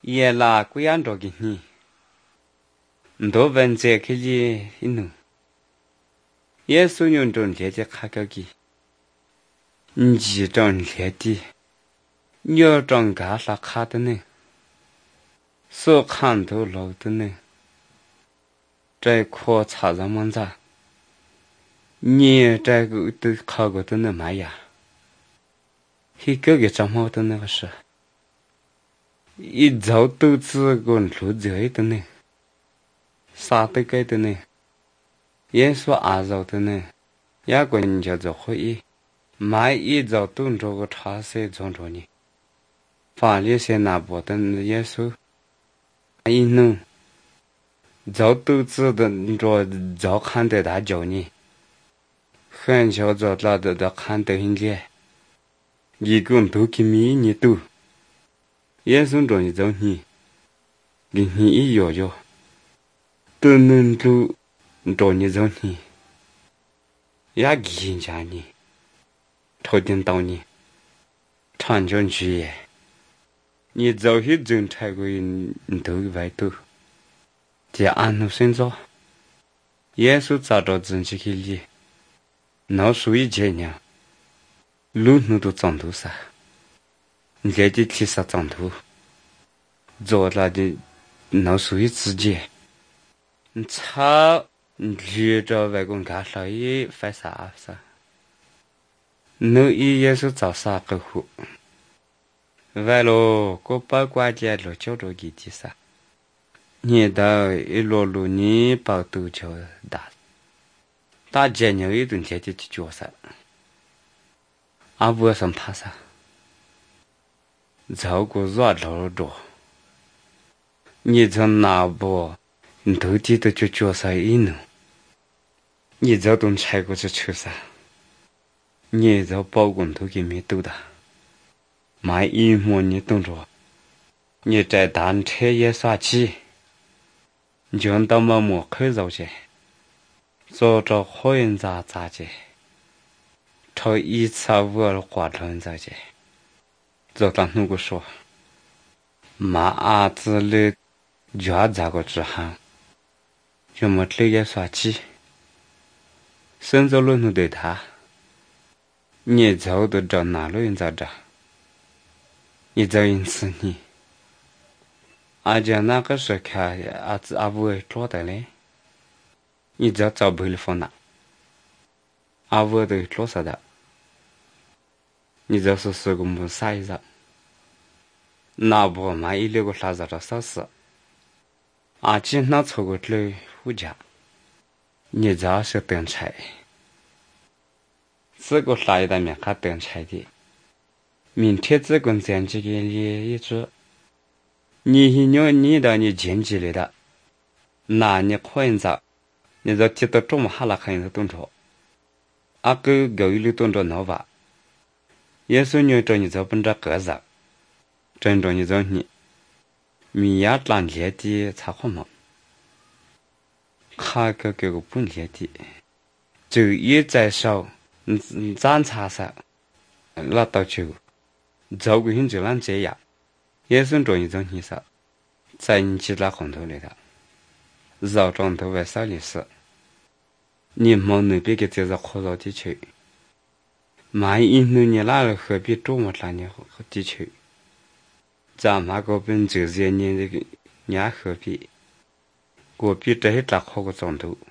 也拉贵安着给你，多问这个里一弄，耶稣用中列的卡个给，你中列的，你要中嘎啥卡的呢？所看到老的呢，这扩查怎么着？你这个都考过的那嘛呀？一个怎么的那个是？一早都是跟路走的呢，啥都给的呢，耶稣阿早的呢，也个人叫做会议，买一早炖着个茶色装着呢，法律些拿不的耶稣，一弄，早都知道着早看的大叫呢，很小早拉的看得很厉害，一个人都给米你都。耶稣中一种你，给你一摇摇，都能够着你种你，也给人家你，朝廷到你，长江去耶，你早些种才过你都外头，这安努生着，耶稣找着自己去里，那属于这样，路路都长头噻。你这的其实长头，做了的那属于自己。你操，你遇着外公干啥也犯啥噻？你也是找啥个户？完了，我把关键了叫着给的噻。你到一路路你把都叫打见牛一顿接的角色，俺不什么怕啥？照顾热闹着，你从哪不？你头地的就角色一弄，你这东拆过去吃啥？你这包工头给没兜的，买一模你懂着，你在单车也耍起，你就到么莫口绕去，做着火人咋去，朝一次我花轮咋去，就当那个说，马阿子的家咋个之行，就么这也耍起，甚至论都对他。你走的找哪路人咋着？你走因此你，讲那个时看阿不会做的嘞，你只要找不了放哪，阿不都做啥的？你就是个没啥意思，那不嘛一六个啥子的啥事？今那错过了回家，你这是等菜。这个啥一单面还等菜的，明天这个咱这个你一直，你的你经济里的，那你可以咋？你这提到这么哈了可以动作，个狗里动作闹吧，也是你找你这本着个子，真着你找你，米呀当年的才好嘛，卡个不年的，就一在手。咱查噻，那到就照顾人就让这样，也是着一种意思，在你其他红头里的，绕转头外少的事，你忙那边个就是火烧地区，万一你那了何必这么大的地区？咱们这边就是年这个年何必，我比这些大好个转头。